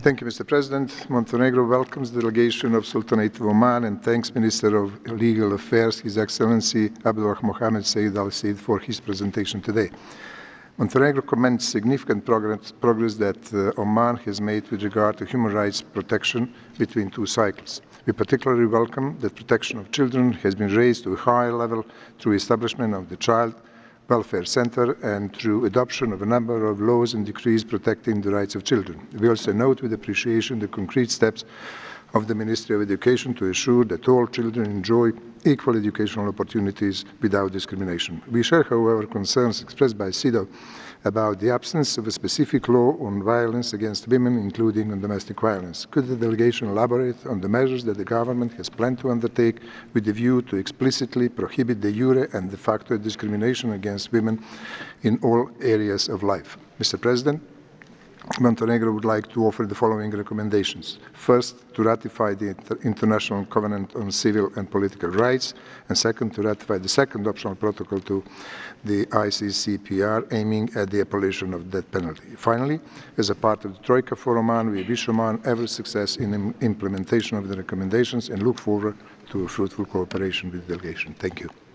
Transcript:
Thank you, Mr. President. Montenegro welcomes the delegation of Sultanate of Oman and thanks Minister of Legal Affairs, His Excellency Abdullah Mohammed Said Al Said, for his presentation today. Montenegro commends significant progress that Oman has made with regard to human rights protection between two cycles. We particularly welcome that protection of children has been raised to a higher level through establishment of the Child Welfare Center and through adoption of a number of laws and decrees protecting the rights of children. We also note with appreciation the concrete steps of the Ministry of Education to ensure that all children enjoy equal educational opportunities without discrimination. We share, however, concerns expressed by CEDAW about the absence of a specific law on violence against women, including on domestic violence. Could the delegation elaborate on the measures that the government has planned to undertake with a view to explicitly prohibit de jure and de facto discrimination against women in all areas of life? Mr. President, Montenegro would like to offer the following recommendations. First, to ratify the International Covenant on Civil and Political Rights, and second, to ratify the second optional protocol to the ICCPR, aiming at the abolition of the death penalty. Finally, as a part of the Troika for Oman, we wish Oman every success in implementation of the recommendations and look forward to a fruitful cooperation with the delegation. Thank you.